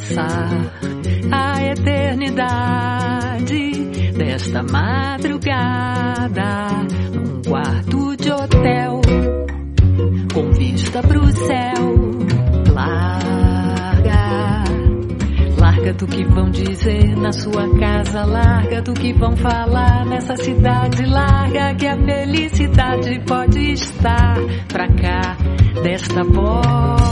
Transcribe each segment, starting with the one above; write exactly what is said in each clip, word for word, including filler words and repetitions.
passar a eternidade desta madrugada num quarto de hotel com vista pro céu. Larga, larga do que vão dizer na sua casa, larga do que vão falar nessa cidade, larga que a felicidade pode estar pra cá desta porta.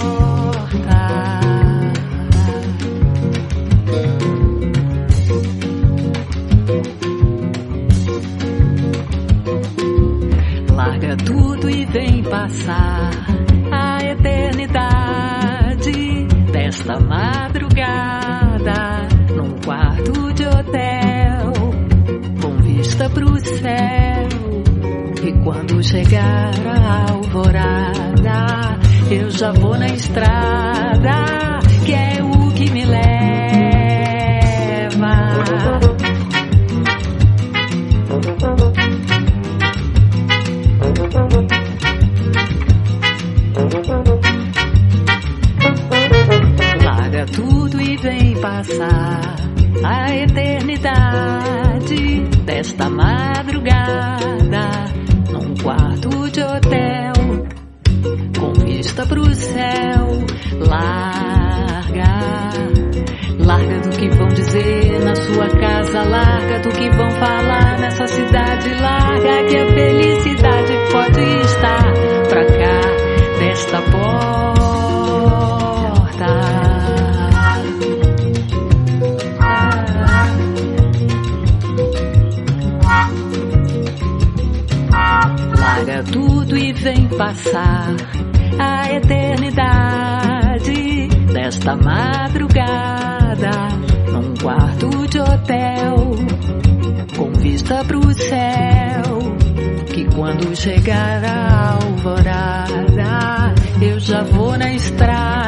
Larga tudo e vem passar a eternidade desta madrugada num quarto de hotel com vista pro céu. E quando chegar a alvorada, eu já vou na estrada, que é o que me leva. Larga tudo e vem passar a eternidade desta madrugada num quarto de hotel com vista pro céu. Larga, larga do que vão dizer na sua casa, larga do que vão falar nessa cidade, larga que a felicidade pode estar pra cá desta porta. Larga tudo e vem passar a eternidade desta madrugada num quarto de hotel com vista pro céu, que quando chegar a alvorada eu já vou na estrada,